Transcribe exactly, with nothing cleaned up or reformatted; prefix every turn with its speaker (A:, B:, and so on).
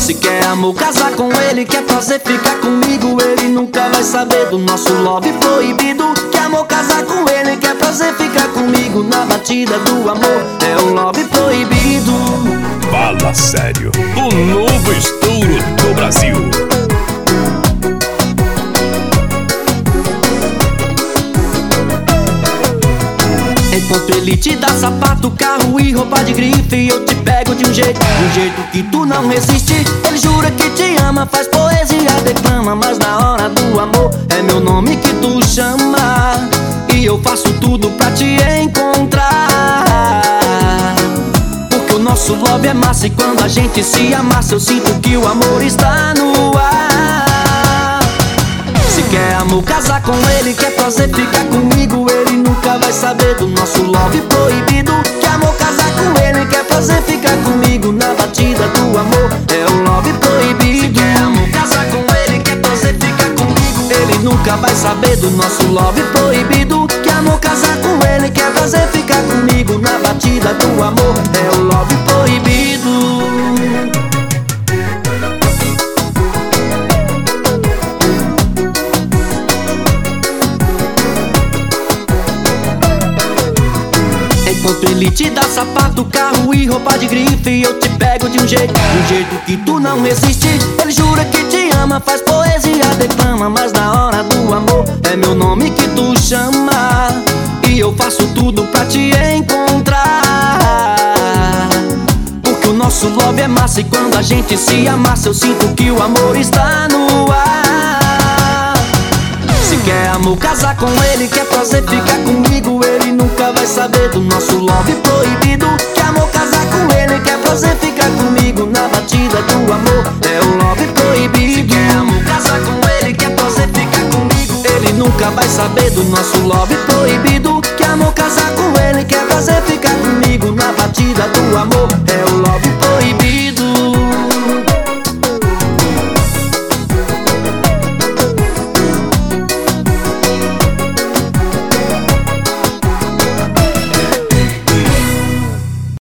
A: Se quer amor, casar com ele, quer fazer ficar comigo, ele nunca vai saber do nosso love proibido. Quer amor, casar com ele, quer fazer ficar comigo, na batida do amor é o love proibido.
B: Fala sério, o novo estouro do Brasil.
A: Enquanto ele te dá sapato, carro e roupa de grife, eu te pego de um jeito, de um jeito que tu não resiste. Ele jura que te ama, faz poesia, declama, mas na hora do amor é meu nome que tu chama. E eu faço tudo pra te encontrar, porque o nosso love é massa e quando a gente se amassa eu sinto que o amor está no ar. Se quer amor, casar com ele, quer fazer ficar comigo, ele nunca vai saber do nosso love proibido. Quer amor, casar com ele, quer fazer ficar comigo, na batida do amor é o love proibido. Se quer amor, casar com ele, quer fazer ficar comigo, ele nunca vai saber do nosso love proibido. Quer amor, casar com ele, quer fazer ficar comigo, na batida do amor é o love proibido. Enquanto ele te dá sapato, carro e roupa de grife, eu te pego de um jeito, de um jeito que tu não resiste. Ele jura que te ama, faz poesia, declama, mas na hora do amor é meu nome que tu chama. E eu faço tudo pra te encontrar, porque o nosso love é massa e quando a gente se amassa eu sinto que o amor está no ar. Se quer amor, casar com ele, quer fazer ficar comigo, ele nunca vai saber do nosso love proibido. Quer amor, casar com ele, quer fazer ficar comigo, na batida do amor é o love proibido. Se quer amor, casar com ele, quer fazer ficar comigo, ele nunca vai saber do nosso love proibido. Quer amor, casar com ele, quer fazer ficar comigo, na batida do amor